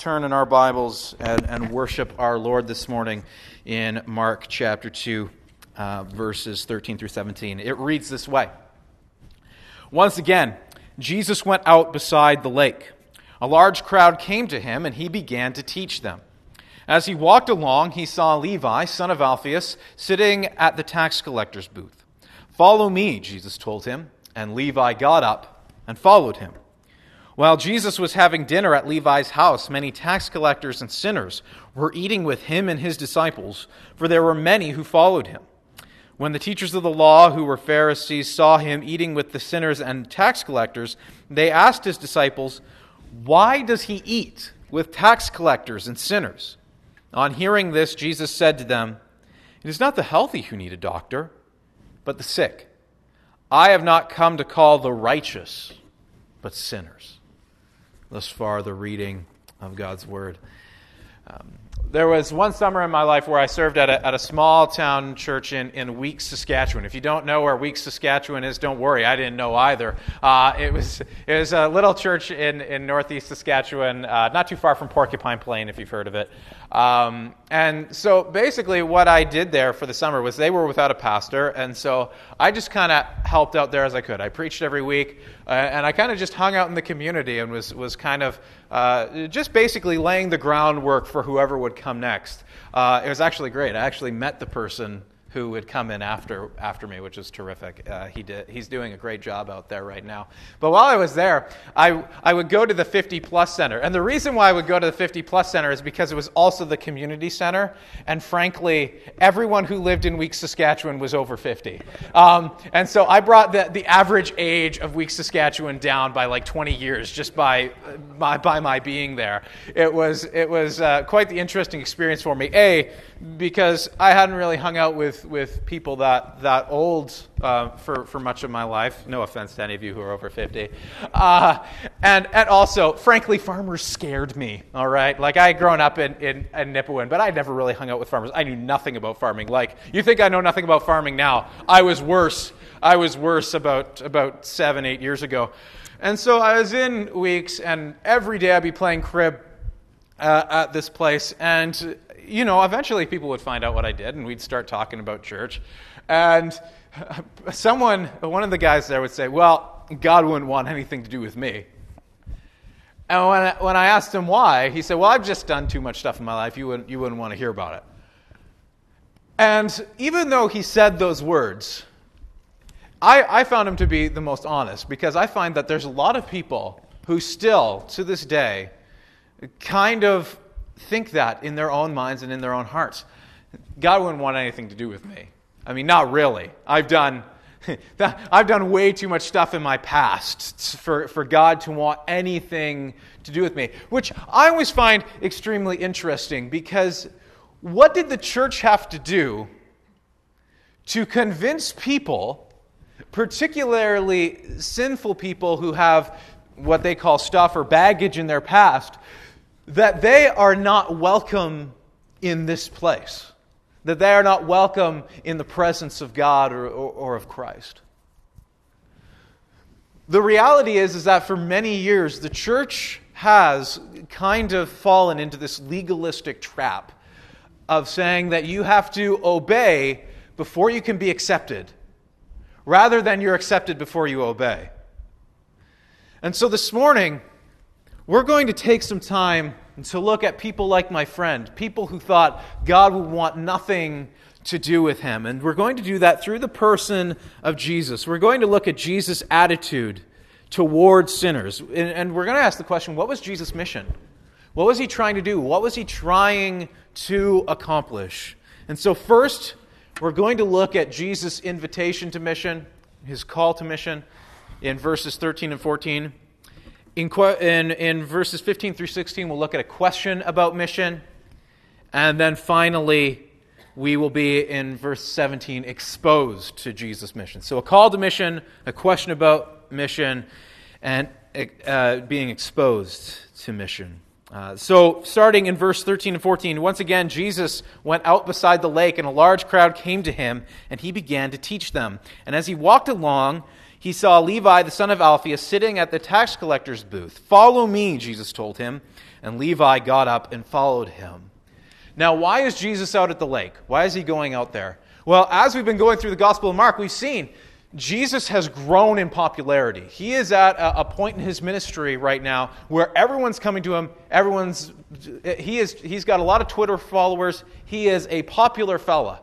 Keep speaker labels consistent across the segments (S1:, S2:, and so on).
S1: turn in our Bibles and worship our Lord this morning in Mark chapter 2, verses 13 through 17. It reads this way. Once again, Jesus went out beside the lake. A large crowd came to him, and he began to teach them. As he walked along, he saw Levi, son of Alphaeus, sitting at the tax collector's booth. "Follow me," Jesus told him, and Levi got up and followed him. While Jesus was having dinner at Levi's house, many tax collectors and sinners were eating with him and his disciples, for there were many who followed him. When the teachers of the law, who were Pharisees, saw him eating with the sinners and tax collectors, they asked his disciples, "Why does he eat with tax collectors and sinners?" On hearing this, Jesus said to them, "It is not the healthy who need a doctor, but the sick. I have not come to call the righteous, but sinners." Thus far, the reading of God's Word. There was one summer in my life where I served at a small town church in Weeks, Saskatchewan. If you don't know where Weeks, Saskatchewan is, don't worry. I didn't know either. It was a little church in northeast Saskatchewan, not too far from Porcupine Plain, if you've heard of it. And so basically what I did there for the summer was they were without a pastor, and so I just kind of helped out there as I could. I preached every week, and I kind of just hung out in the community and was kind of just basically laying the groundwork for whoever would come next. It was actually great. I actually met the person who would come in after me, which is terrific. He's doing a great job out there right now. But while I was there, I would go to the 50 Plus Center. And the reason why I would go to the 50 Plus Center is because it was also the community center. And frankly, everyone who lived in Weeks, Saskatchewan was over 50. And so I brought the average age of Weeks, Saskatchewan down by like 20 years just by my being there. It was quite the interesting experience for me. Because I hadn't really hung out with people that old for much of my life. No offense to any of you who are over 50. And also, frankly, farmers scared me, all right? Like, I had grown up in Nipawin, but I never really hung out with farmers. I knew nothing about farming. Like, you think I know nothing about farming now. I was worse about 7-8 years ago. And so I was in Weeks, and every day I'd be playing crib at this place, and eventually people would find out what I did, and we'd start talking about church. And one of the guys there would say, "Well, God wouldn't want anything to do with me." And when I asked him why, he said, "Well, I've just done too much stuff in my life. You wouldn't want to hear about it." And even though he said those words, I found him to be the most honest, because I find that there's a lot of people who still, to this day, kind of think that in their own minds and in their own hearts. God wouldn't want anything to do with me. I mean, not really. I've done way too much stuff in my past for God to want anything to do with me, which I always find extremely interesting, because what did the church have to do to convince people, particularly sinful people who have what they call stuff or baggage in their past, that they are not welcome in this place, that they are not welcome in the presence of God or of Christ? The reality is that for many years, the church has kind of fallen into this legalistic trap of saying that you have to obey before you can be accepted, rather than you're accepted before you obey. And so this morning, we're going to take some time to look at people like my friend, people who thought God would want nothing to do with him. And we're going to do that through the person of Jesus. We're going to look at Jesus' attitude towards sinners. And we're going to ask the question, what was Jesus' mission? What was he trying to do? What was he trying to accomplish? And so first, we're going to look at Jesus' invitation to mission, his call to mission, in verses 13 and 14. In verses 15 through 16, we'll look at a question about mission. And then finally, we will be in verse 17 exposed to Jesus' mission. So a call to mission, a question about mission, and being exposed to mission. So starting in verse 13 and 14, once again, Jesus went out beside the lake, and a large crowd came to him, and he began to teach them. And as he walked along, he saw Levi, the son of Alphaeus, sitting at the tax collector's booth. "Follow me," Jesus told him. And Levi got up and followed him. Now, why is Jesus out at the lake? Why is he going out there? Well, as we've been going through the Gospel of Mark, we've seen Jesus has grown in popularity. He is at a point in his ministry right now where everyone's coming to him. He's got a lot of Twitter followers. He is a popular fella.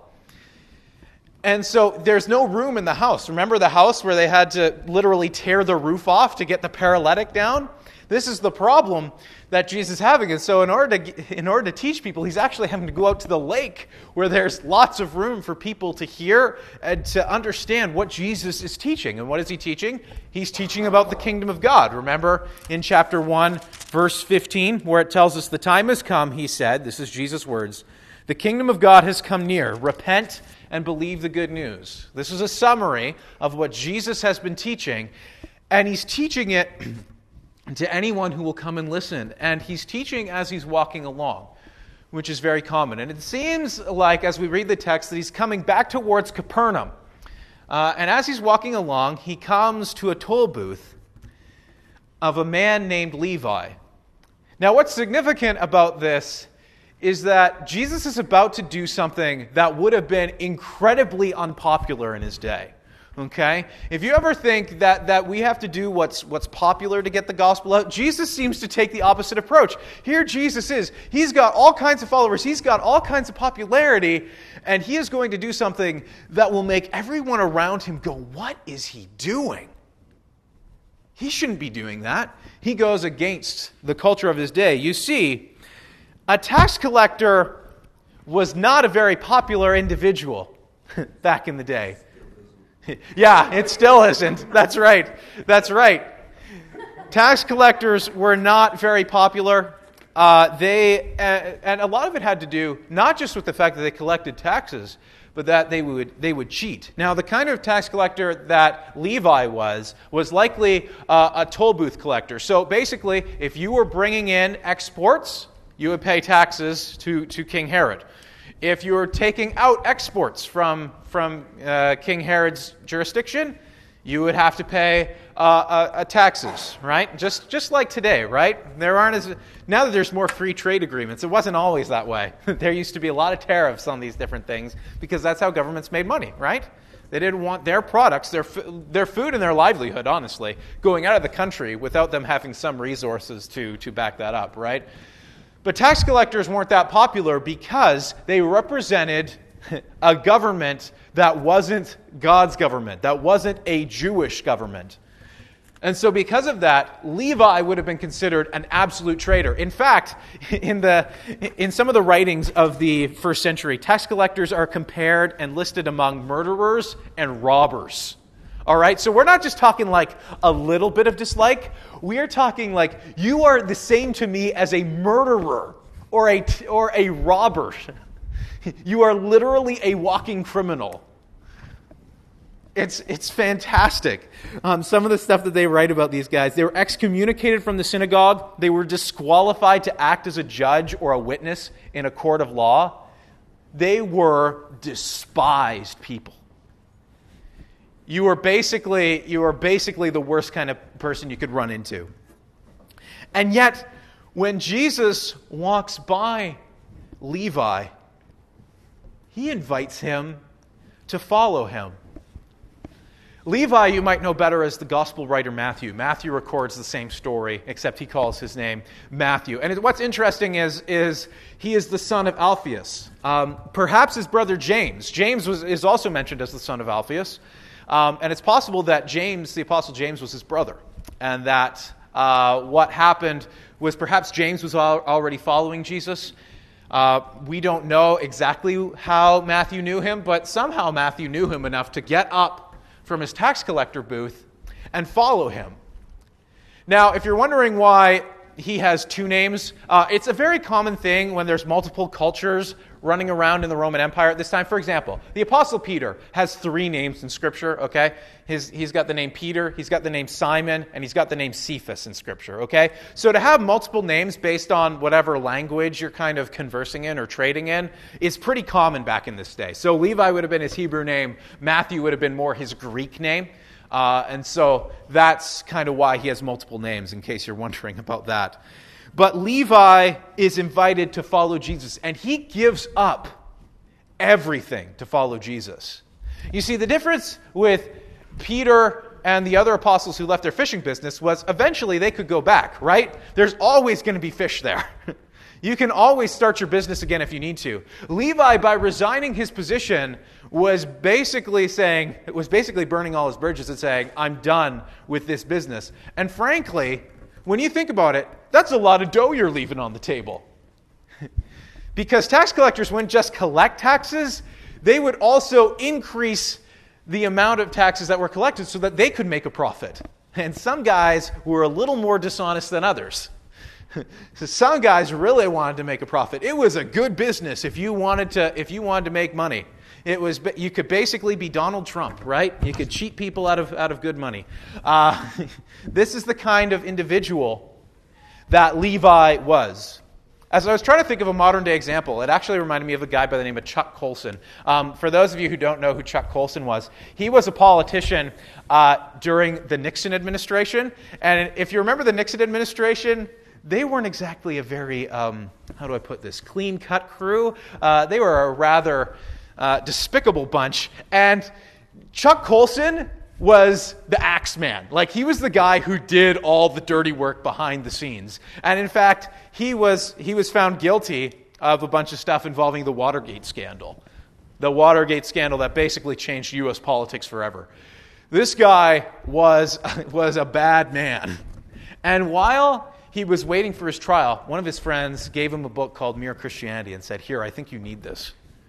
S1: And so there's no room in the house. Remember the house where they had to literally tear the roof off to get the paralytic down? This is the problem that Jesus is having. And so in order to teach people, he's actually having to go out to the lake where there's lots of room for people to hear and to understand what Jesus is teaching. And what is he teaching? He's teaching about the kingdom of God. Remember in chapter 1, verse 15, where it tells us, "The time has come," he said, this is Jesus' words, "the kingdom of God has come near. Repent and believe the good news." This is a summary of what Jesus has been teaching, and he's teaching it to anyone who will come and listen. And he's teaching as he's walking along, which is very common. And it seems like, as we read the text, that he's coming back towards Capernaum. And as he's walking along, he comes to a toll booth of a man named Levi. Now, what's significant about this is that Jesus is about to do something that would have been incredibly unpopular in his day. Okay? If you ever think that we have to do what's popular to get the gospel out, Jesus seems to take the opposite approach. Here Jesus is. He's got all kinds of followers. He's got all kinds of popularity. And he is going to do something that will make everyone around him go, what is he doing? He shouldn't be doing that. He goes against the culture of his day. You see, a tax collector was not a very popular individual back in the day. Yeah, it still isn't. That's right. That's right. Tax collectors were not very popular. And a lot of it had to do not just with the fact that they collected taxes, but that they would cheat. Now, the kind of tax collector that Levi was likely a toll booth collector. So basically, if you were bringing in exports, you would pay taxes to King Herod. If you were taking out exports from King Herod's jurisdiction, you would have to pay taxes, right? Just like today, right? Now that there's more free trade agreements, it wasn't always that way. There used to be a lot of tariffs on these different things because that's how governments made money, right? They didn't want their products, their food and their livelihood, honestly, going out of the country without them having some resources to back that up, right? But tax collectors weren't that popular because they represented a government that wasn't God's government, that wasn't a Jewish government. And so because of that, Levi would have been considered an absolute traitor. In fact, in some of the writings of the first century, tax collectors are compared and listed among murderers and robbers. All right, so we're not just talking like a little bit of dislike. We are talking like you are the same to me as a murderer or a robber. You are literally a walking criminal. It's fantastic. Some of the stuff that they write about these guys, they were excommunicated from the synagogue. They were disqualified to act as a judge or a witness in a court of law. They were despised people. You are basically the worst kind of person you could run into. And yet, when Jesus walks by Levi, he invites him to follow him. Levi, you might know better as the gospel writer Matthew. Matthew records the same story, except he calls his name Matthew. And what's interesting is he is the son of Alphaeus. Perhaps his brother James. James is also mentioned as the son of Alphaeus. And it's possible that James, the Apostle James, was his brother. And that what happened was perhaps James was already following Jesus. We don't know exactly how Matthew knew him, but somehow Matthew knew him enough to get up from his tax collector booth and follow him. Now, if you're wondering why he has two names, it's a very common thing when there's multiple cultures running around in the Roman Empire at this time. For example, the Apostle Peter has three names in Scripture, okay? He's got the name Peter, he's got the name Simon, and he's got the name Cephas in Scripture, okay? So to have multiple names based on whatever language you're kind of conversing in or trading in is pretty common back in this day. So Levi would have been his Hebrew name, Matthew would have been more his Greek name, and so that's kind of why he has multiple names, in case you're wondering about that. But Levi is invited to follow Jesus, and he gives up everything to follow Jesus. You see, the difference with Peter and the other apostles who left their fishing business was eventually they could go back, right? There's always going to be fish there. You can always start your business again if you need to. Levi, by resigning his position, was basically burning all his bridges and saying, I'm done with this business. And frankly, when you think about it, that's a lot of dough you're leaving on the table. Because tax collectors wouldn't just collect taxes, they would also increase the amount of taxes that were collected so that they could make a profit. And some guys were a little more dishonest than others. So some guys really wanted to make a profit. It was a good business if you wanted to make money. You could basically be Donald Trump, right? You could cheat people out of good money. This is the kind of individual that Levi was. As I was trying to think of a modern-day example, it actually reminded me of a guy by the name of Chuck Colson. For those of you who don't know who Chuck Colson was, he was a politician during the Nixon administration. And if you remember the Nixon administration, they weren't exactly a very, clean-cut crew. They were a rather despicable bunch. And Chuck Colson was the axe man. Like, he was the guy who did all the dirty work behind the scenes. And in fact, he was found guilty of a bunch of stuff involving the Watergate scandal. The Watergate scandal that basically changed U.S. politics forever. This guy was a bad man. And while he was waiting for his trial, one of his friends gave him a book called Mere Christianity and said, "Here, I think you need this."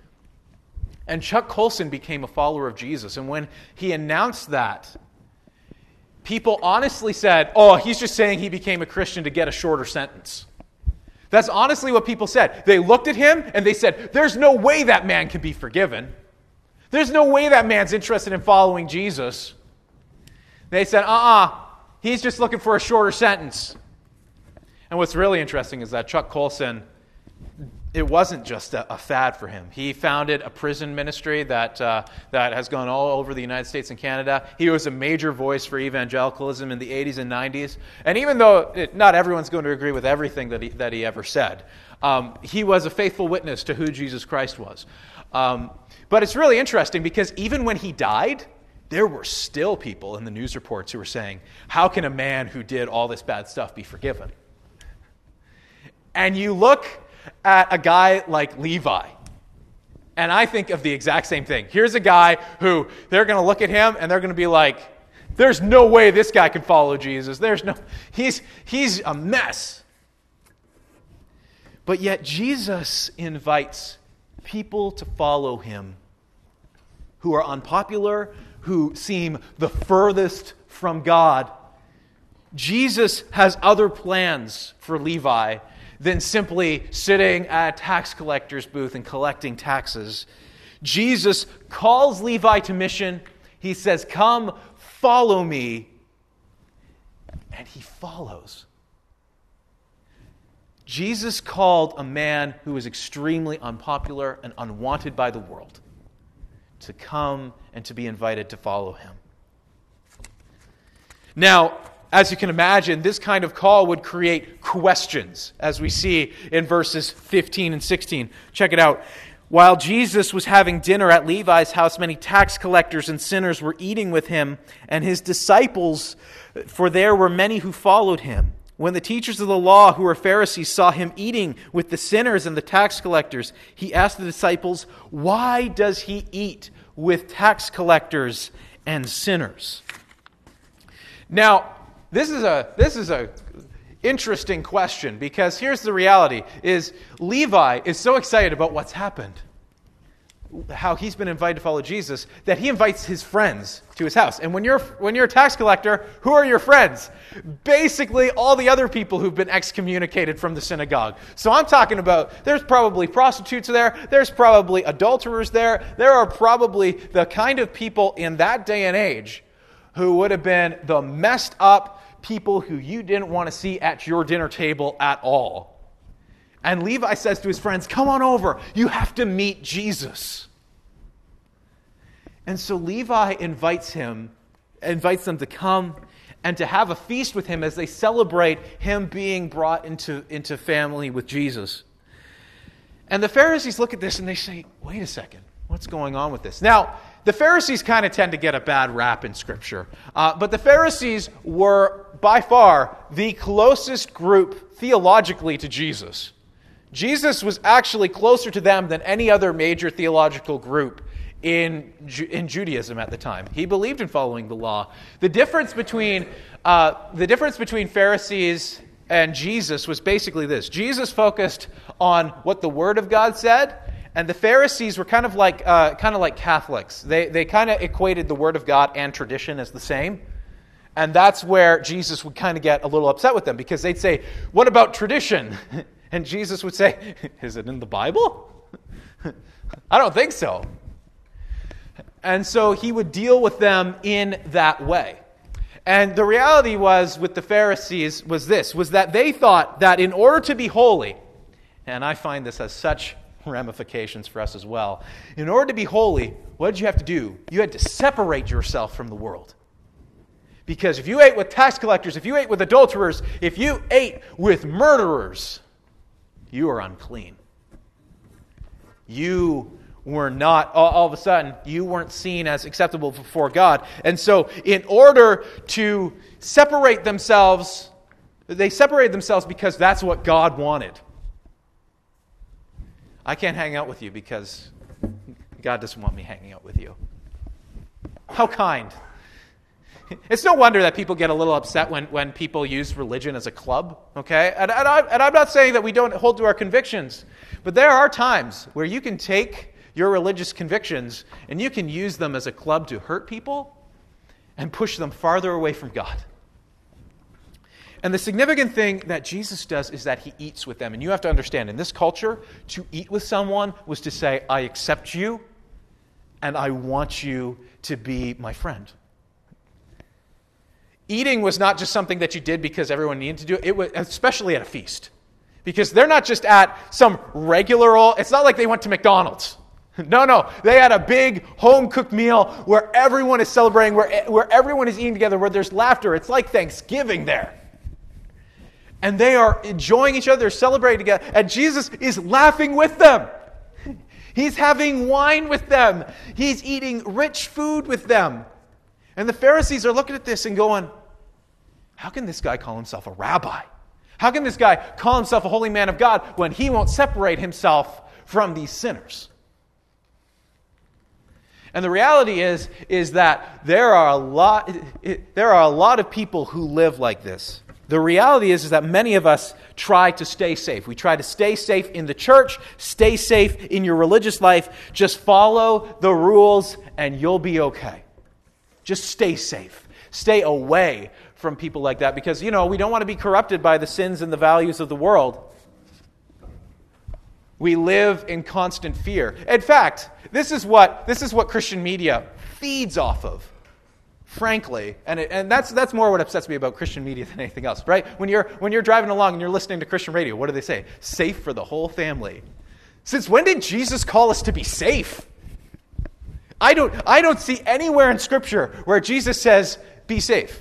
S1: And Chuck Colson became a follower of Jesus. And when he announced that, people honestly said, "Oh, he's just saying he became a Christian to get a shorter sentence." That's honestly what people said. They looked at him and they said, "There's no way that man can be forgiven. There's no way that man's interested in following Jesus." They said, he's just looking for a shorter sentence. And what's really interesting is that Chuck Colson, it wasn't just a fad for him. He founded a prison ministry that has gone all over the United States and Canada. He was a major voice for evangelicalism in the 80s and 90s. And even though not everyone's going to agree with everything that he ever said, he was a faithful witness to who Jesus Christ was. But it's really interesting because even when he died, there were still people in the news reports who were saying, "How can a man who did all this bad stuff be forgiven?" And you look at a guy like Levi, and I think of the exact same thing. Here's a guy who they're going to look at him and they're going to be like, "There's no way this guy can follow Jesus. He's a mess." But yet Jesus invites people to follow him who are unpopular, who seem the furthest from God. Jesus has other plans for Levi than simply sitting at a tax collector's booth and collecting taxes. Jesus calls Levi to mission. He says, "Come, follow me." And he follows. Jesus called a man who was extremely unpopular and unwanted by the world to come and to be invited to follow him. Now, as you can imagine, this kind of call would create questions, as we see in verses 15 and 16. Check it out. While Jesus was having dinner at Levi's house, many tax collectors and sinners were eating with him and his disciples, for there were many who followed him. When the teachers of the law, who were Pharisees, saw him eating with the sinners and the tax collectors, he asked the disciples, "Why does he eat with tax collectors and sinners?" Now, this is a interesting question, because here's the reality, is Levi is so excited about what's happened, how he's been invited to follow Jesus, that he invites his friends to his house. And when you're a tax collector, who are your friends? Basically all the other people who've been excommunicated from the synagogue. So I'm talking about, there's probably prostitutes there, there's probably adulterers there are probably the kind of people in that day and age who would have been the messed up people who you didn't want to see at your dinner table at all. And Levi says to his friends, "Come on over. You have to meet Jesus." And so Levi invites them to come and to have a feast with him as they celebrate him being brought into family with Jesus. And the Pharisees look at this and they say, wait a second, what's going on with this? Now, the Pharisees kind of tend to get a bad rap in Scripture. But the Pharisees were, by far, the closest group theologically to Jesus. Jesus was actually closer to them than any other major theological group in Judaism at the time. He believed in following the law. The difference between Pharisees and Jesus was basically this. Jesus focused on what the Word of God said, and the Pharisees were kind of like Catholics. They kind of equated the Word of God and tradition as the same. And that's where Jesus would kind of get a little upset with them, because they'd say, what about tradition? And Jesus would say, is it in the Bible? I don't think so. And so he would deal with them in that way. And the reality was with the Pharisees was that they thought that in order to be holy, and I find this has such ramifications for us as well, in order to be holy, what did you have to do? You had to separate yourself from the world. Because if you ate with tax collectors, if you ate with adulterers, if you ate with murderers, you are unclean. You were not, all of a sudden, you weren't seen as acceptable before God. And so in order to separate themselves, they separated themselves because that's what God wanted. I can't hang out with you because God doesn't want me hanging out with you. How kind. It's no wonder that people get a little upset when people use religion as a club, okay? And I'm not saying that we don't hold to our convictions, but there are times where you can take your religious convictions and you can use them as a club to hurt people and push them farther away from God. And the significant thing that Jesus does is that he eats with them. And you have to understand, in this culture, to eat with someone was to say, I accept you and I want you to be my friend. Eating was not just something that you did because everyone needed to do it. It was, especially at a feast. Because they're not just at some regular, it's not like they went to McDonald's. No. They had a big home-cooked meal where everyone is celebrating, where everyone is eating together, where there's laughter. It's like Thanksgiving there. And they are enjoying each other, they're celebrating together. And Jesus is laughing with them. He's having wine with them. He's eating rich food with them. And the Pharisees are looking at this and going, how can this guy call himself a rabbi? How can this guy call himself a holy man of God when he won't separate himself from these sinners? And the reality is that there are a lot of people who live like this. The reality is that many of us try to stay safe. We try to stay safe in the church, stay safe in your religious life. Just follow the rules and you'll be okay. Just stay safe. Stay away from people like that because, we don't want to be corrupted by the sins and the values of the world. We live in constant fear. In fact, this is what Christian media feeds off of, frankly. And that's more what upsets me about Christian media than anything else, right? When you're driving along and you're listening to Christian radio, what do they say? Safe for the whole family. Since when did Jesus call us to be safe? I don't see anywhere in Scripture where Jesus says, be safe.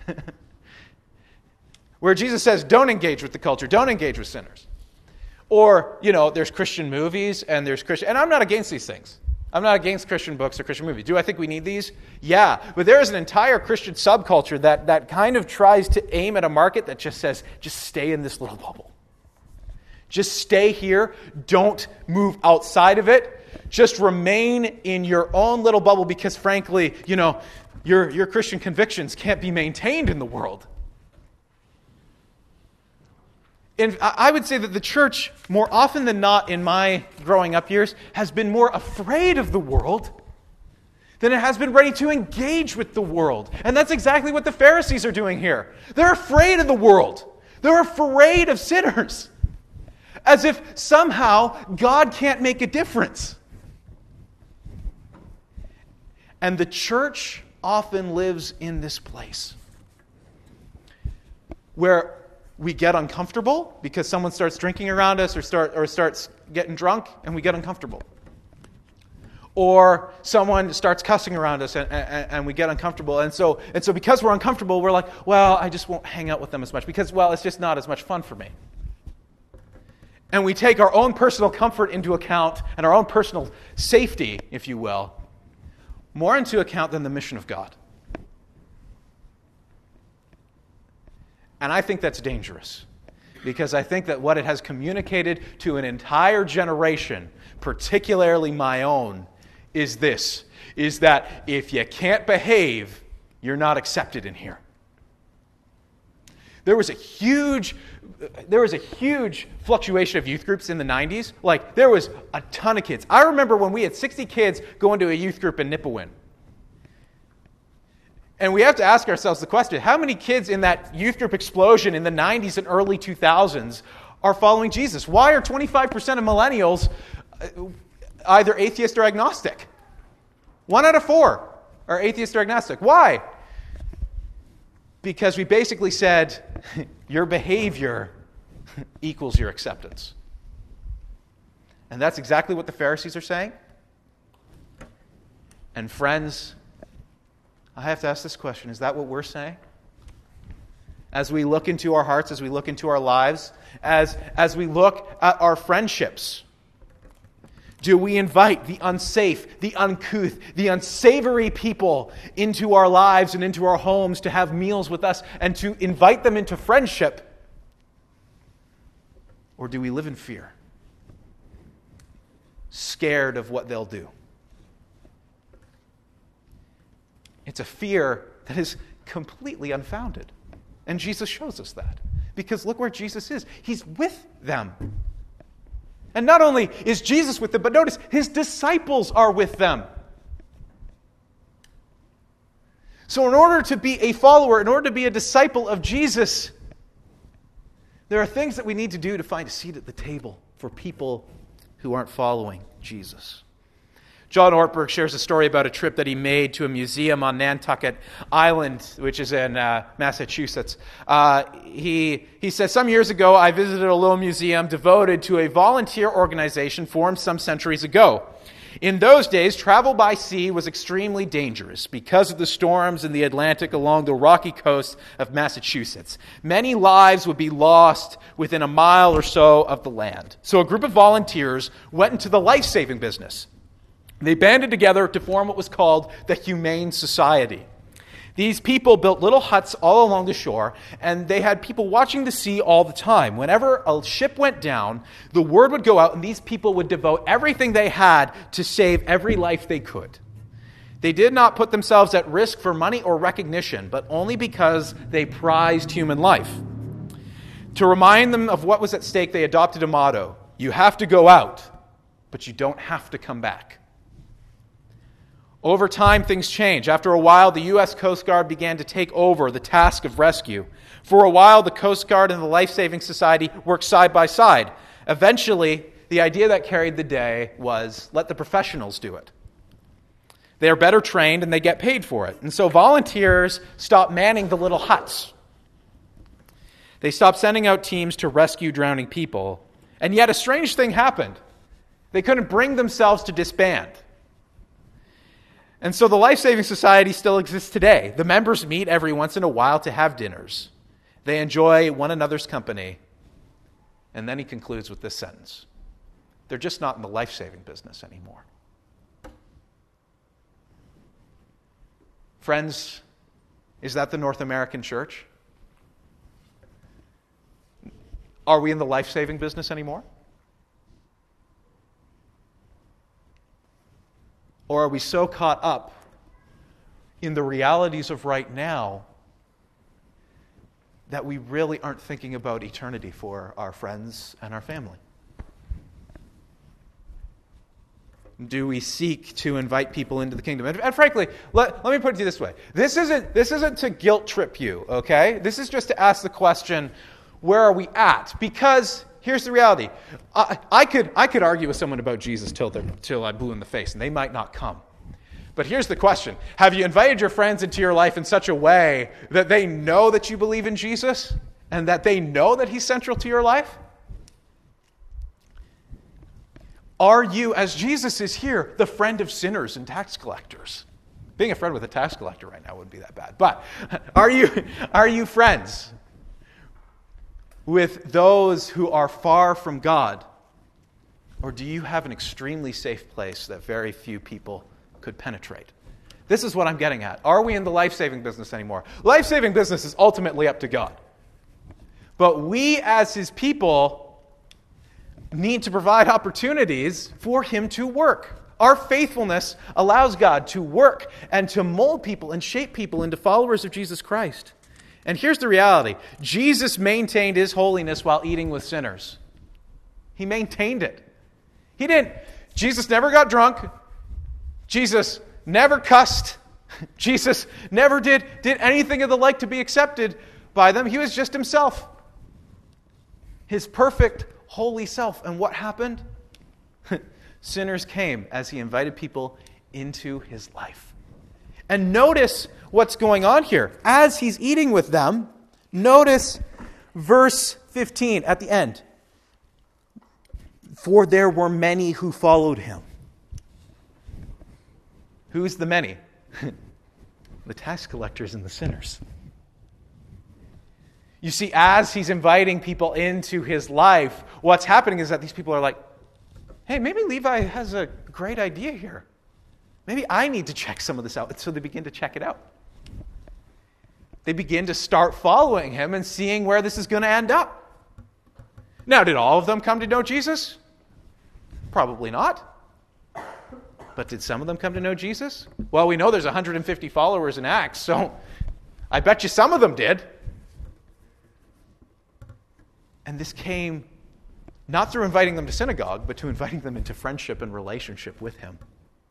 S1: Where Jesus says, don't engage with the culture, don't engage with sinners. Or, there's Christian movies and there's Christian... And I'm not against these things. I'm not against Christian books or Christian movies. Do I think we need these? Yeah. But there is an entire Christian subculture that kind of tries to aim at a market that just says, just stay in this little bubble. Just stay here. Don't move outside of it. Just remain in your own little bubble because, frankly, your Christian convictions can't be maintained in the world. And I would say that the church, more often than not in my growing up years, has been more afraid of the world than it has been ready to engage with the world. And that's exactly what the Pharisees are doing here. They're afraid of the world. They're afraid of sinners. As if somehow God can't make a difference. And the church often lives in this place where we get uncomfortable because someone starts drinking around us or starts getting drunk and we get uncomfortable. or someone starts cussing around us and we get uncomfortable. And so because we're uncomfortable, we're like, well, I just won't hang out with them as much because, well, it's just not as much fun for me. And we take our own personal comfort into account and our own personal safety, if you will, more into account than the mission of God. And I think that's dangerous, because I think that what it has communicated to an entire generation, particularly my own, is this, is that if you can't behave, you're not accepted in here. There was a huge fluctuation of youth groups in the 90s. Like, there was a ton of kids. I remember when we had 60 kids going to a youth group in Nipawin. And we have to ask ourselves the question, how many kids in that youth group explosion in the 90s and early 2000s are following Jesus? Why are 25% of millennials either atheist or agnostic? 1 out of 4 are atheist or agnostic. Why? Because we basically said, your behavior equals your acceptance. And that's exactly what the Pharisees are saying. And friends, I have to ask this question, is that what we're saying? As we look into our hearts, as we look into our lives, as we look at our friendships, do we invite the unsafe, the uncouth, the unsavory people into our lives and into our homes to have meals with us and to invite them into friendship? Or do we live in fear, scared of what they'll do? It's a fear that is completely unfounded. And Jesus shows us that. Because look where Jesus is. He's with them. And not only is Jesus with them, but notice, his disciples are with them. So in order to be a follower, in order to be a disciple of Jesus, there are things that we need to do to find a seat at the table for people who aren't following Jesus. John Ortberg shares a story about a trip that he made to a museum on Nantucket Island, which is in Massachusetts. He says, some years ago, I visited a little museum devoted to a volunteer organization formed some centuries ago. In those days, travel by sea was extremely dangerous because of the storms in the Atlantic along the rocky coast of Massachusetts. Many lives would be lost within a mile or so of the land. So a group of volunteers went into the life-saving business. They banded together to form what was called the Humane Society. These people built little huts all along the shore, and they had people watching the sea all the time. Whenever a ship went down, the word would go out, and these people would devote everything they had to save every life they could. They did not put themselves at risk for money or recognition, but only because they prized human life. To remind them of what was at stake, they adopted a motto: you have to go out, but you don't have to come back. Over time, things changed. After a while, the U.S. Coast Guard began to take over the task of rescue. For a while, the Coast Guard and the Life Saving Society worked side by side. Eventually, the idea that carried the day was, let the professionals do it. They are better trained and they get paid for it. And so volunteers stopped manning the little huts. They stopped sending out teams to rescue drowning people. And yet a strange thing happened. They couldn't bring themselves to disband. And so the Life Saving Society still exists today. The members meet every once in a while to have dinners. They enjoy one another's company. And then he concludes with this sentence: they're just not in the life-saving business anymore. Friends, is that the North American church? Are we in the life-saving business anymore? Or are we so caught up in the realities of right now that we really aren't thinking about eternity for our friends and our family? Do we seek to invite people into the kingdom? And frankly, let me put it to you this way. This isn't to guilt trip you, okay? This is just to ask the question, where are we at? Because here's the reality. I could argue with someone about Jesus till I blew in the face, and they might not come. But here's the question. Have you invited your friends into your life in such a way that they know that you believe in Jesus and that they know that he's central to your life? Are you, as Jesus is here, the friend of sinners and tax collectors? Being a friend with a tax collector right now wouldn't be that bad. But are you friends with those who are far from God? Or do you have an extremely safe place that very few people could penetrate? This is what I'm getting at. Are we in the life-saving business anymore? Life-saving business is ultimately up to God. But we as his people need to provide opportunities for him to work. Our faithfulness allows God to work and to mold people and shape people into followers of Jesus Christ. And here's the reality. Jesus maintained his holiness while eating with sinners. He maintained it. Jesus never got drunk. Jesus never cussed. Jesus never did anything of the like to be accepted by them. He was just himself. His perfect, holy self. And what happened? Sinners came as he invited people into his life. And notice what's going on here. As he's eating with them, notice verse 15 at the end. For there were many who followed him. Who's the many? The tax collectors and the sinners. You see, as he's inviting people into his life, what's happening is that these people are like, hey, maybe Levi has a great idea here. Maybe I need to check some of this out. So they begin to check it out. They begin to start following him and seeing where this is going to end up. Now, did all of them come to know Jesus? Probably not. But did some of them come to know Jesus? Well, we know there's 150 followers in Acts, so I bet you some of them did. And this came not through inviting them to synagogue, but to inviting them into friendship and relationship with him.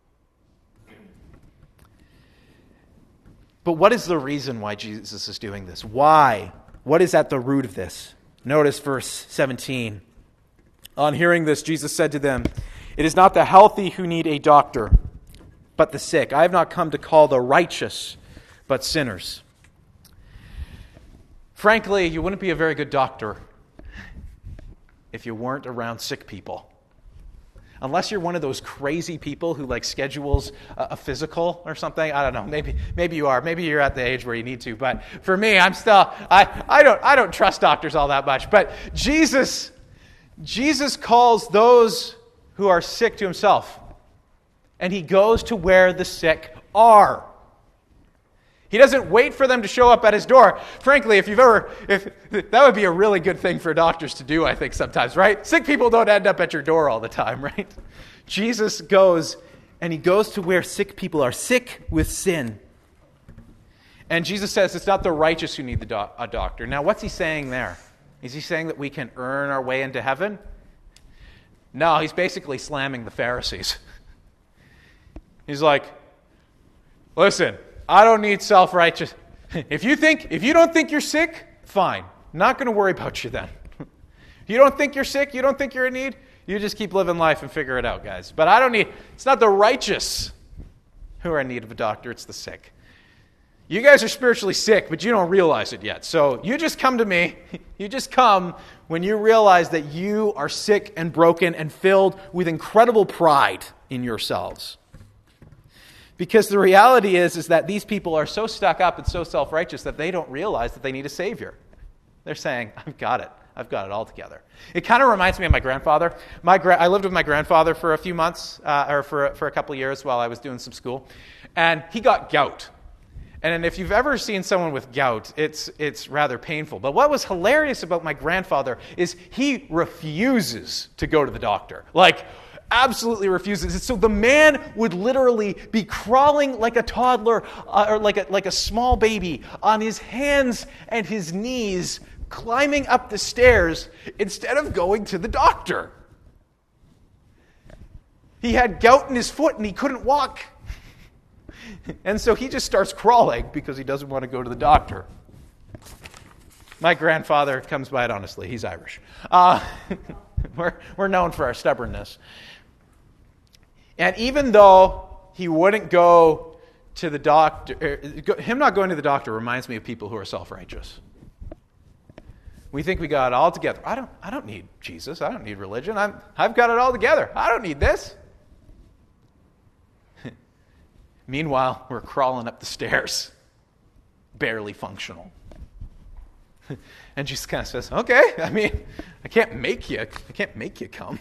S1: But what is the reason why Jesus is doing this? Why? What is at the root of this? Notice verse 17. On hearing this, Jesus said to them, "It is not the healthy who need a doctor, but the sick. I have not come to call the righteous, but sinners." Frankly, you wouldn't be a very good doctor if you weren't around sick people. Unless you're one of those crazy people who schedules a physical or something. I don't know. Maybe you are. Maybe you're at the age where you need to. But for me, I don't trust doctors all that much. But Jesus calls those who are sick to himself. And he goes to where the sick are. He doesn't wait for them to show up at his door. Frankly, if that would be a really good thing for doctors to do, I think sometimes, right? Sick people don't end up at your door all the time, right? Jesus goes, and he goes to where sick people are, sick with sin. And Jesus says it's not the righteous who need a doctor. Now, what's he saying there? Is he saying that we can earn our way into heaven? No, he's basically slamming the Pharisees. He's like, listen, I don't need self-righteous. If you don't think you're sick, fine. Not going to worry about you then. You don't think you're sick, you don't think you're in need, you just keep living life and figure it out, guys. But it's not the righteous who are in need of a doctor, it's the sick. You guys are spiritually sick, but you don't realize it yet. So you just come to me. You just come when you realize that you are sick and broken and filled with incredible pride in yourselves. Because the reality is that these people are so stuck up and so self-righteous that they don't realize that they need a Savior. They're saying, I've got it. I've got it all together. It kind of reminds me of my grandfather. I lived with my grandfather for a few months, or for a couple of years while I was doing some school. And he got gout. And if you've ever seen someone with gout, it's rather painful. But what was hilarious about my grandfather is he refuses to go to the doctor. Absolutely refuses. So the man would literally be crawling like a toddler or like a small baby on his hands and his knees, climbing up the stairs instead of going to the doctor. He had gout in his foot and he couldn't walk. And so he just starts crawling because he doesn't want to go to the doctor. My grandfather comes by it honestly. He's Irish. We're known for our stubbornness. And even though he wouldn't go to the doctor, him not going to the doctor reminds me of people who are self-righteous. We think we got it all together. I don't need Jesus. I don't need religion. I've got it all together. I don't need this. Meanwhile, we're crawling up the stairs, barely functional. And Jesus kind of says, okay, I can't make you come.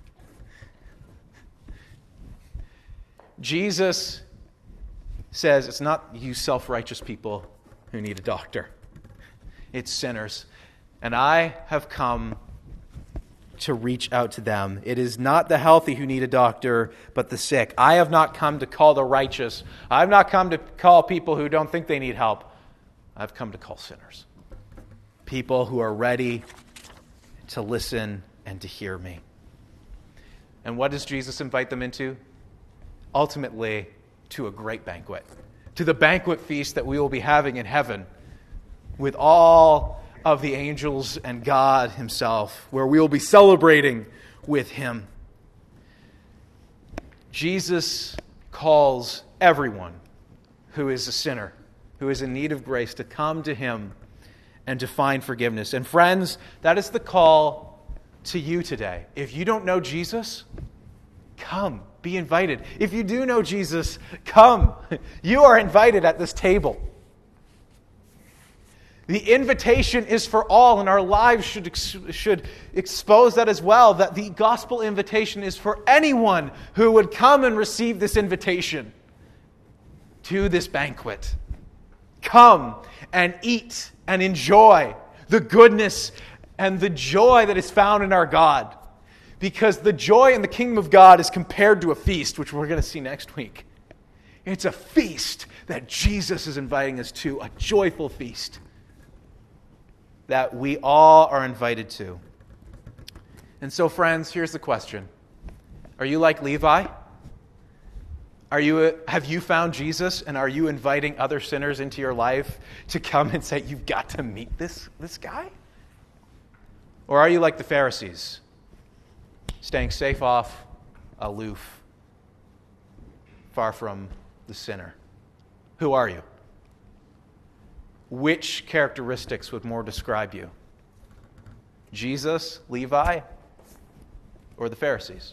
S1: Jesus says it's not you self-righteous people who need a doctor. It's sinners. And I have come to reach out to them. It is not the healthy who need a doctor, but the sick. I have not come to call the righteous. I have not come to call people who don't think they need help. I've come to call sinners. People who are ready to listen and to hear me. And what does Jesus invite them into? Ultimately, to a great banquet. To the banquet feast that we will be having in heaven with all of the angels and God himself, where we will be celebrating with him. Jesus calls everyone who is a sinner, who is in need of grace, to come to him and to find forgiveness. And friends, that is the call to you today. If you don't know Jesus, come, be invited. If you do know Jesus, come. You are invited at this table. The invitation is for all, and our lives should expose that as well, that the gospel invitation is for anyone who would come and receive this invitation to this banquet. Come and eat and enjoy the goodness and the joy that is found in our God. Because the joy in the kingdom of God is compared to a feast, which we're going to see next week. It's a feast that Jesus is inviting us to, a joyful feast that we all are invited to. And so, friends, here's the question. Are you like Levi? Have you found Jesus, and are you inviting other sinners into your life to come and say, you've got to meet this guy? Or are you like the Pharisees, staying safe off, aloof, far from the sinner? Who are you? Which characteristics would more describe you? Jesus, Levi, or the Pharisees?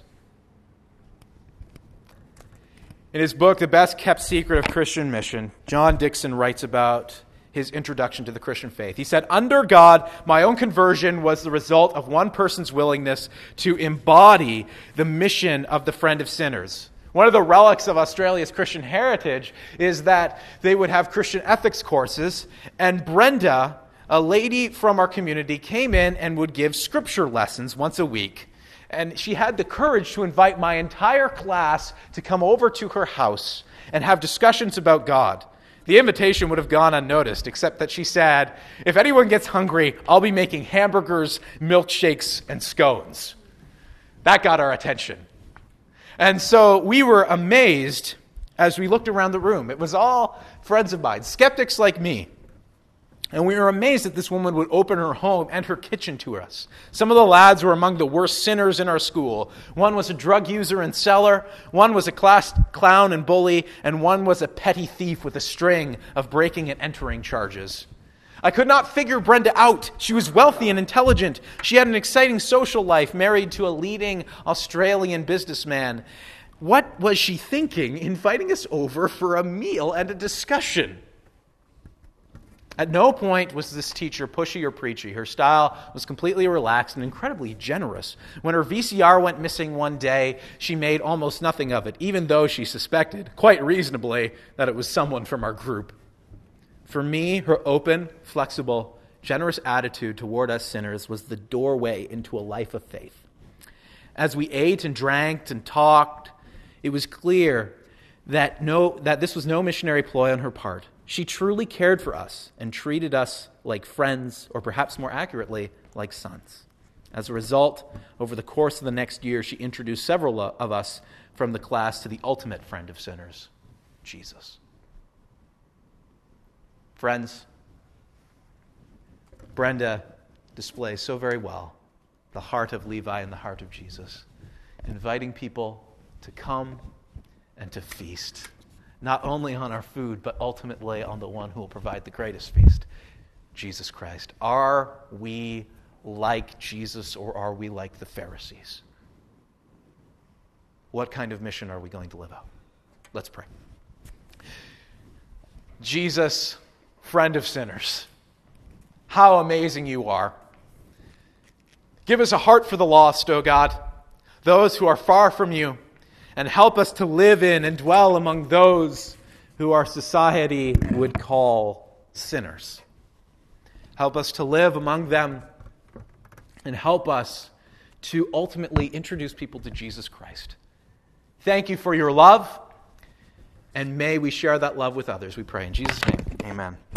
S1: In his book, The Best Kept Secret of Christian Mission, John Dickson writes about his introduction to the Christian faith. He said, under God, my own conversion was the result of one person's willingness to embody the mission of the friend of sinners. One of the relics of Australia's Christian heritage is that they would have Christian ethics courses, and Brenda, a lady from our community, came in and would give scripture lessons once a week. And she had the courage to invite my entire class to come over to her house and have discussions about God. The invitation would have gone unnoticed, except that she said, if anyone gets hungry, I'll be making hamburgers, milkshakes, and scones. That got our attention. And so we were amazed as we looked around the room. It was all friends of mine, skeptics like me. And we were amazed that this woman would open her home and her kitchen to us. Some of the lads were among the worst sinners in our school. One was a drug user and seller, one was a class clown and bully, and one was a petty thief with a string of breaking and entering charges. I could not figure Brenda out. She was wealthy and intelligent. She had an exciting social life, married to a leading Australian businessman. What was she thinking, inviting us over for a meal and a discussion? At no point was this teacher pushy or preachy. Her style was completely relaxed and incredibly generous. When her VCR went missing one day, she made almost nothing of it, even though she suspected, quite reasonably, that it was someone from our group. For me, her open, flexible, generous attitude toward us sinners was the doorway into a life of faith. As we ate and drank and talked, it was clear that this was no missionary ploy on her part. She truly cared for us and treated us like friends, or perhaps more accurately, like sons. As a result, over the course of the next year, she introduced several of us from the class to the ultimate friend of sinners, Jesus. Friends, Brenda displays so very well the heart of Levi and the heart of Jesus, inviting people to come and to feast, not only on our food, but ultimately on the one who will provide the greatest feast, Jesus Christ? Are we like Jesus, or are we like the Pharisees? What kind of mission are we going to live out? Let's pray. Jesus, friend of sinners, how amazing you are. Give us a heart for the lost, O God, those who are far from you, and help us to live in and dwell among those who our society would call sinners. Help us to live among them, and help us to ultimately introduce people to Jesus Christ. Thank you for your love, and may we share that love with others, we pray. In Jesus' name, amen.